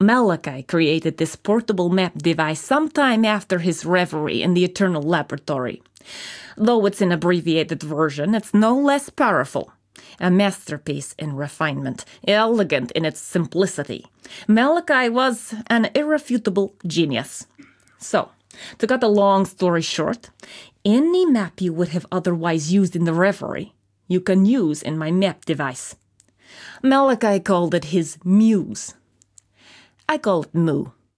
Malachi created this portable map device sometime after his reverie in the Eternal Laboratory. Though it's an abbreviated version, it's no less powerful. A masterpiece in refinement, elegant in its simplicity. Malachi was an irrefutable genius. So, to cut a long story short, any map you would have otherwise used in the reverie, you can use in my map device. Malachi called it his muse. I call it Moo.